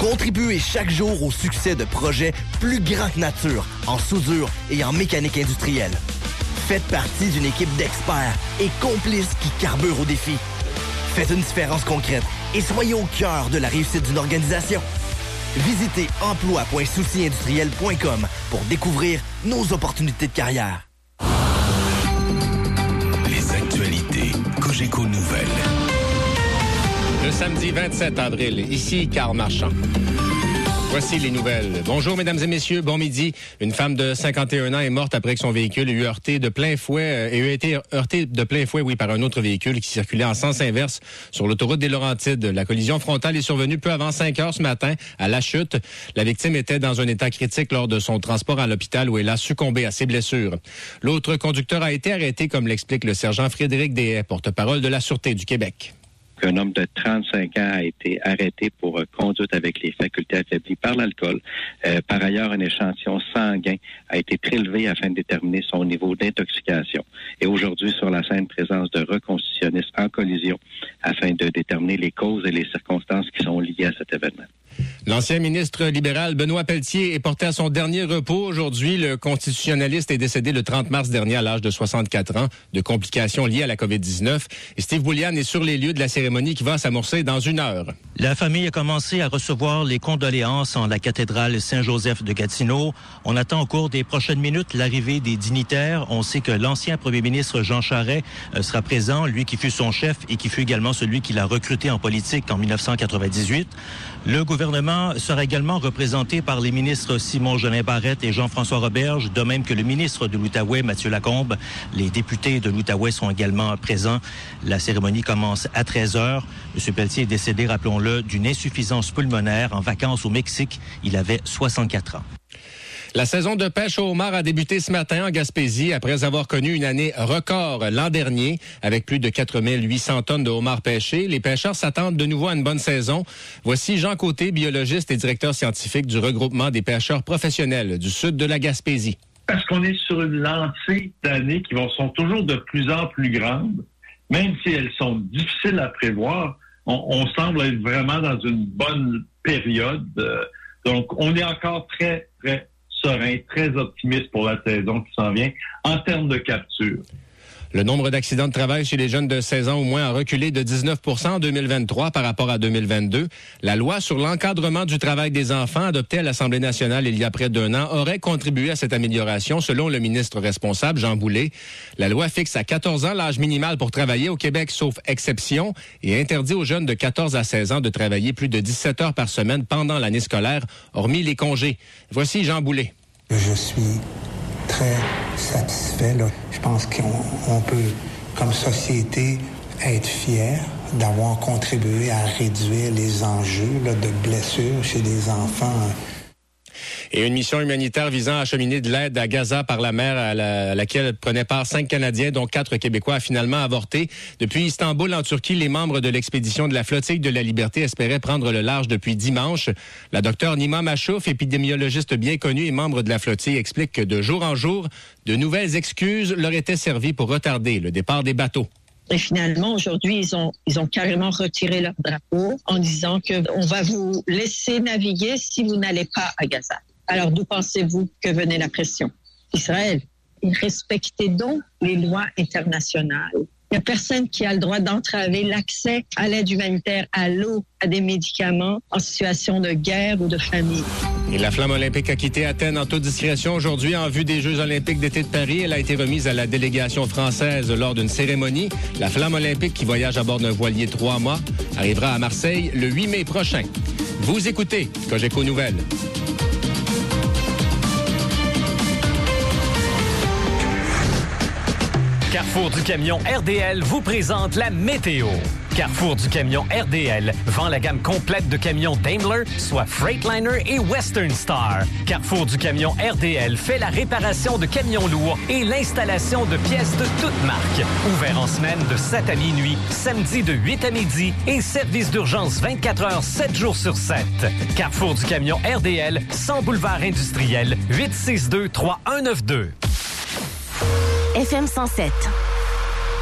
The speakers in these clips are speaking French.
Contribuez chaque jour au succès de projets plus grands que nature, en soudure et en mécanique industrielle. Faites partie d'une équipe d'experts et complices qui carburent au défi. Faites une différence concrète et soyez au cœur de la réussite d'une organisation. Visitez emploi.souciindustriel.com pour découvrir nos opportunités de carrière. Les actualités Cogeco Nouvelles. Le samedi 27 avril, ici Karl Marchand. Voici les nouvelles. Bonjour, mesdames et messieurs. Bon midi. Une femme de 51 ans est morte après que son véhicule ait eu heurté de plein fouet, par un autre véhicule qui circulait en sens inverse sur l'autoroute des Laurentides. La collision frontale est survenue peu avant 5 heures ce matin à La Chute. La victime était dans un état critique lors de son transport à l'hôpital où elle a succombé à ses blessures. L'autre conducteur a été arrêté, comme l'explique le sergent Frédéric Deshaies, porte-parole de la Sûreté du Québec. Un homme de 35 ans a été arrêté pour conduite avec les facultés affaiblies par l'alcool. Par ailleurs, un échantillon sanguin a été prélevé afin de déterminer son niveau d'intoxication. Et aujourd'hui, sur la scène, présence de reconstitutionnistes en collision afin de déterminer les causes et les circonstances qui sont liées à cet événement. L'ancien ministre libéral Benoît Pelletier est porté à son dernier repos aujourd'hui. Le constitutionnaliste est décédé le 30 mars dernier à l'âge de 64 ans de complications liées à la COVID-19. Et Steve Boulian est sur les lieux de la cérémonie qui va s'amorcer dans 1 heure. La famille a commencé à recevoir les condoléances en la cathédrale Saint-Joseph de Gatineau. On attend au cours des prochaines minutes l'arrivée des dignitaires. On sait que l'ancien premier ministre Jean Charest sera présent, lui qui fut son chef et qui fut également celui qui l'a recruté en politique en 1998. Le gouvernement sera également représenté par les ministres Simon Jolin Barrette et Jean-François Roberge, de même que le ministre de l'Outaouais, Mathieu Lacombe. Les députés de l'Outaouais sont également présents. La cérémonie commence à 13h. M. Pelletier est décédé, rappelons-le, d'une insuffisance pulmonaire en vacances au Mexique. Il avait 64 ans. La saison de pêche au homard a débuté ce matin en Gaspésie après avoir connu une année record l'an dernier avec plus de 4800 tonnes de homards pêchés. Les pêcheurs s'attendent de nouveau à une bonne saison. Voici Jean Côté, biologiste et directeur scientifique du regroupement des pêcheurs professionnels du sud de la Gaspésie. Parce qu'on est sur une lancée d'années qui sont toujours de plus en plus grandes, même si elles sont difficiles à prévoir. On semble être vraiment dans une bonne période. Donc, on est encore très, très serein, très optimiste pour la saison qui s'en vient en termes de capture. Le nombre d'accidents de travail chez les jeunes de 16 ans au moins a reculé de 19 % en 2023 par rapport à 2022. La loi sur l'encadrement du travail des enfants, adoptée à l'Assemblée nationale il y a près d'1 an, aurait contribué à cette amélioration, selon le ministre responsable, Jean Boulet. La loi fixe à 14 ans l'âge minimal pour travailler au Québec, sauf exception, et interdit aux jeunes de 14 à 16 ans de travailler plus de 17 heures par semaine pendant l'année scolaire, hormis les congés. Voici Jean Boulet. Je suis très satisfait. Là. Je pense qu'on peut, comme société, être fiers d'avoir contribué à réduire les enjeux de blessures chez les enfants. Et une mission humanitaire visant à acheminer de l'aide à Gaza par la mer à laquelle prenaient part 5 Canadiens, dont 4 Québécois, a finalement avorté. Depuis Istanbul, en Turquie, les membres de l'expédition de la Flottille de la Liberté espéraient prendre le large depuis dimanche. La docteure Nima Machouf, épidémiologiste bien connue et membre de la Flottille, explique que de jour en jour, de nouvelles excuses leur étaient servies pour retarder le départ des bateaux. Et finalement, aujourd'hui, ils ont carrément retiré leur drapeau en disant qu'on va vous laisser naviguer si vous n'allez pas à Gaza. Alors, d'où pensez-vous que venait la pression? Israël. Respectez donc les lois internationales. Il n'y a personne qui a le droit d'entraver l'accès à l'aide humanitaire, à l'eau, à des médicaments en situation de guerre ou de famine. Et la flamme olympique a quitté Athènes en toute discrétion aujourd'hui en vue des Jeux olympiques d'été de Paris. Elle a été remise à la délégation française lors d'une cérémonie. La flamme olympique, qui voyage à bord d'un voilier 3 mois, arrivera à Marseille le 8 mai prochain. Vous écoutez Cogeco Nouvelles. Carrefour du camion RDL vous présente la météo. Carrefour du camion RDL vend la gamme complète de camions Daimler, soit Freightliner et Western Star. Carrefour du camion RDL fait la réparation de camions lourds et l'installation de pièces de toutes marques. Ouvert en semaine de 7 à minuit, samedi de 8 à midi et service d'urgence 24 heures, 7 jours sur 7. Carrefour du camion RDL, 100 boulevard industriel, 862-3192. FM 107.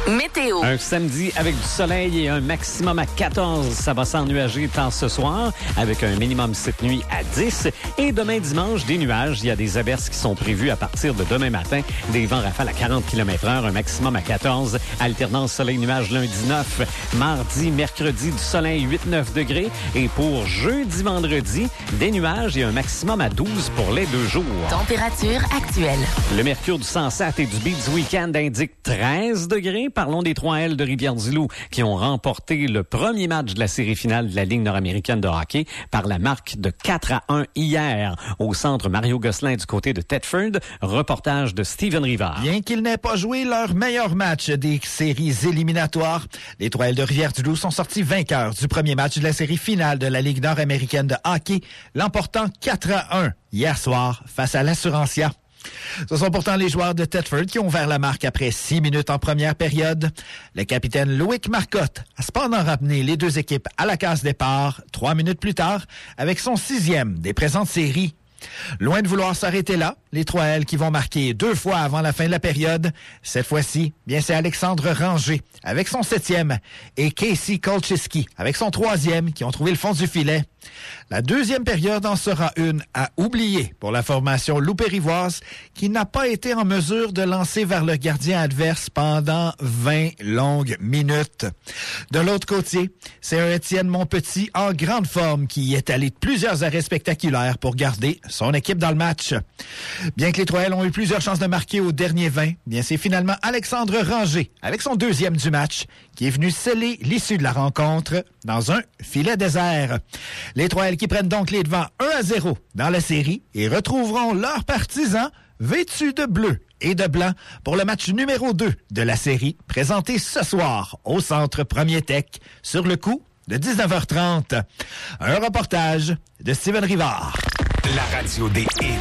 Météo. Un samedi avec du soleil et un maximum à 14. Ça va s'ennuager tant ce soir avec un minimum cette nuit à 10. Et demain dimanche, des nuages. Il y a des averses qui sont prévues à partir de demain matin. Des vents rafales à 40 km/h, un maximum à 14. Alternance soleil-nuage lundi 9. Mardi, mercredi, du soleil 8-9 degrés. Et pour jeudi, vendredi, des nuages et un maximum à 12 pour les 2 jours. Température actuelle. Le mercure du Sansat et du Beat du Week-end indique 13 degrés. Parlons des 3L de Rivière-du-Loup qui ont remporté le premier match de la série finale de la Ligue nord-américaine de hockey par la marque de 4-1 hier au centre Mario Gosselin du côté de Thetford. Reportage de Steven Rivard. Bien qu'ils n'aient pas joué leur meilleur match des séries éliminatoires, les 3L de Rivière-du-Loup sont sortis vainqueurs du premier match de la série finale de la Ligue nord-américaine de hockey, l'emportant 4-1 hier soir face à l'Assurantia. Ce sont pourtant les joueurs de Thetford qui ont ouvert la marque après 6 minutes en première période. Le capitaine Loïc Marcotte a cependant ramené les deux équipes à la case départ 3 minutes plus tard avec son 6e des présentes séries. Loin de vouloir s'arrêter là, les 3L qui vont marquer 2 fois avant la fin de la période. Cette fois-ci, bien c'est Alexandre Ranger avec son 7e et Casey Kolchiski avec son 3e qui ont trouvé le fond du filet. La deuxième période en sera une à oublier pour la formation loupérivoise qui n'a pas été en mesure de lancer vers le gardien adverse pendant 20 longues minutes. De l'autre côté, c'est un Étienne Montpetit en grande forme qui est allé de plusieurs arrêts spectaculaires pour garder son équipe dans le match. Bien que les 3L ont eu plusieurs chances de marquer au dernier 20, bien c'est finalement Alexandre Ranger avec son 2e du match qui est venu sceller l'issue de la rencontre dans un filet désert. Les 3L qui prennent donc les devants 1-0 dans la série et retrouveront leurs partisans vêtus de bleu et de blanc pour le match numéro 2 de la série présenté ce soir au Centre Premier Tech sur le coup de 19h30. Un reportage de Steven Rivard. La radio des hits.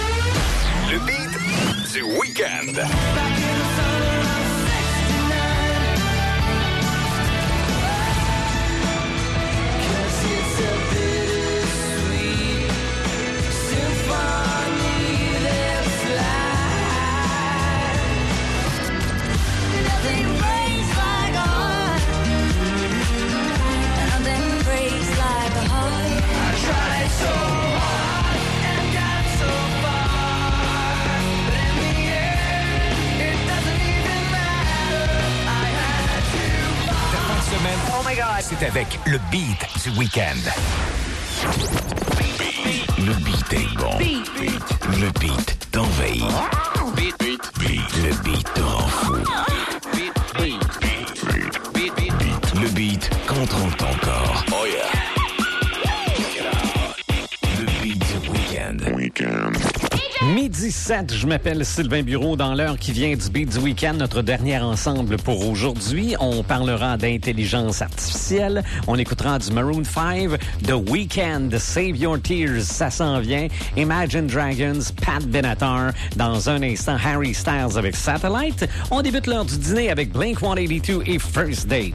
Le beat du week-end. Oh my God. C'est avec le beat du week-end. Le beat est bon. Le beat t'envahit. Le beat te rend fou. Le beat contrôle ton corps. Oh yeah. Le beat du week-end. Midi 7, je m'appelle Sylvain Bureau dans l'heure qui vient du Beat du Week-end, notre dernier ensemble pour aujourd'hui. On parlera d'intelligence artificielle, on écoutera du Maroon 5, The Weeknd, Save Your Tears, ça s'en vient, Imagine Dragons, Pat Benatar, dans un instant Harry Styles avec Satellite. On débute l'heure du dîner avec Blink-182 et First Date.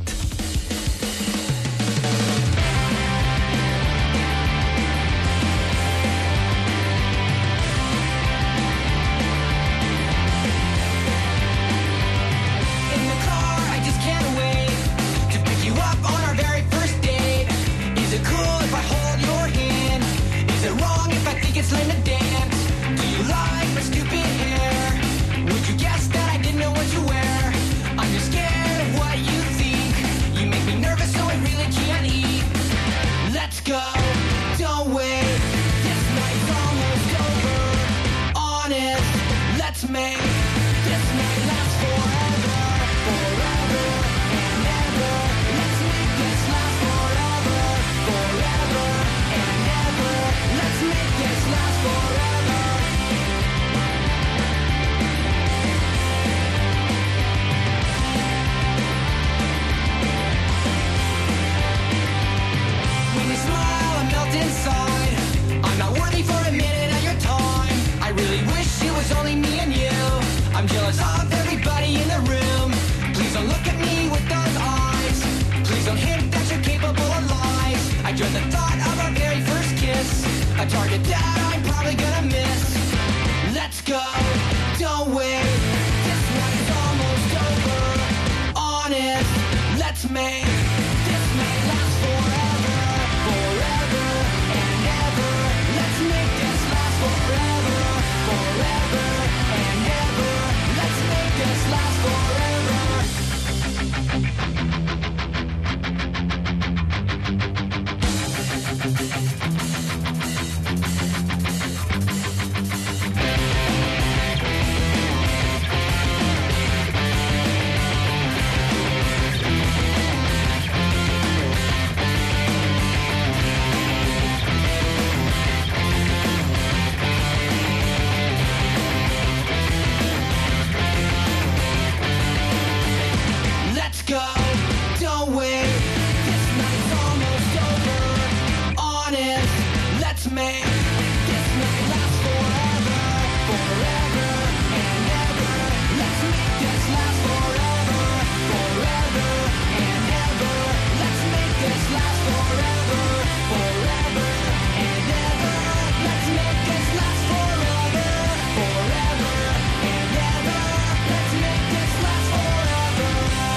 Let's make this night last forever, forever and ever. Let's make this last forever, forever and ever. Let's make this last forever, forever and ever. Let's make this last forever, forever and ever. Let's make this last forever.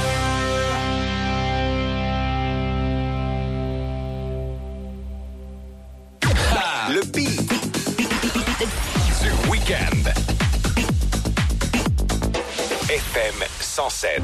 Le beat du week-end. FM 107.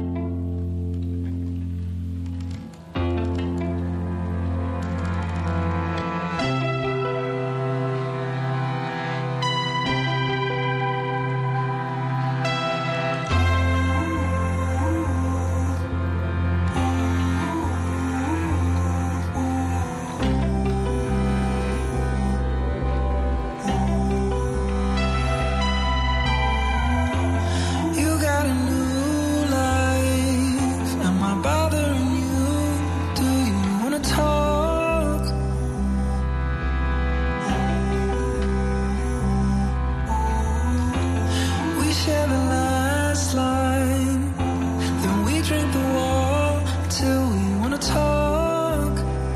You got a new life. Am I bothering you? Do you wanna talk? We share the last line, then we drink the wall till we wanna talk.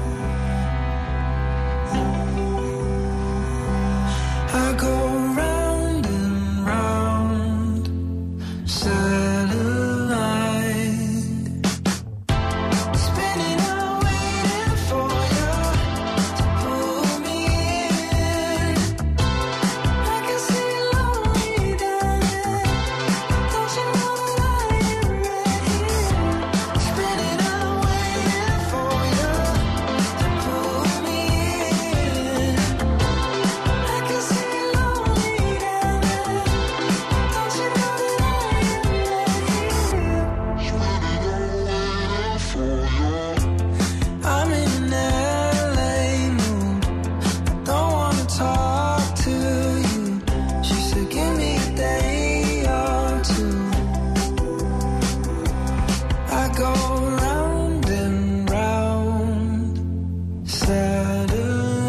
I go round and round, satellite, spinning out, waiting for you to pull me in. I can see lonely down there. Don't you know that I am right here? Spinning out, waiting for you to pull me in. I can see lonely down there. Don't you know that I am right here? I'm in an LA mood. Don't wanna talk to you. She said, give me a day or two. I go round and round, satellite,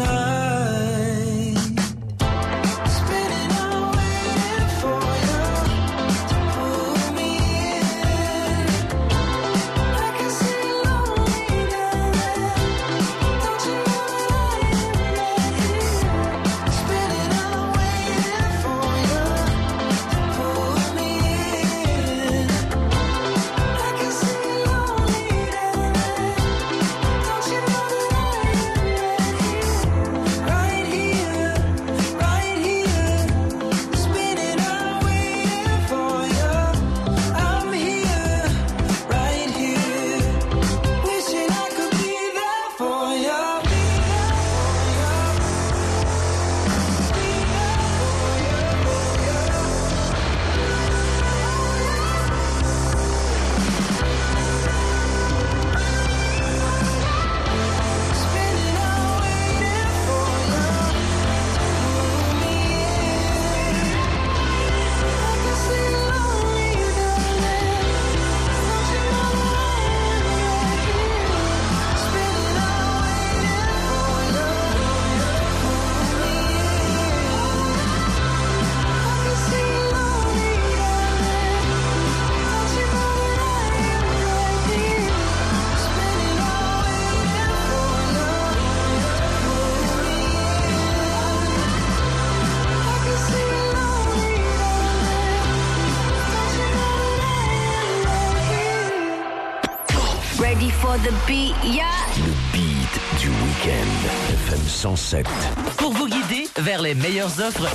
spinning out, waiting for you to pull me in. I can see lonely down there. Don't you know that I am right here? Spinning out, waiting for you to pull me in. I can see lonely down there. Don't you know that I am right here? Right here, spinning out, waiting for you. I'm here, right here, wishing I could be there for you. Spinning out, waiting for you to pull me in. I can see lonely down there. Don't you know that I am right here? Spinning out, waiting for you to pull me in. I can see lonely down there. Don't you know that I am right here? Spinning out, waiting for you to pull me in. I can see lonely down there. Don't you know that I am right here? Ready for the beat, yeah. Le beat du week-end. FM 107. Pour vous guider vers les meilleures offres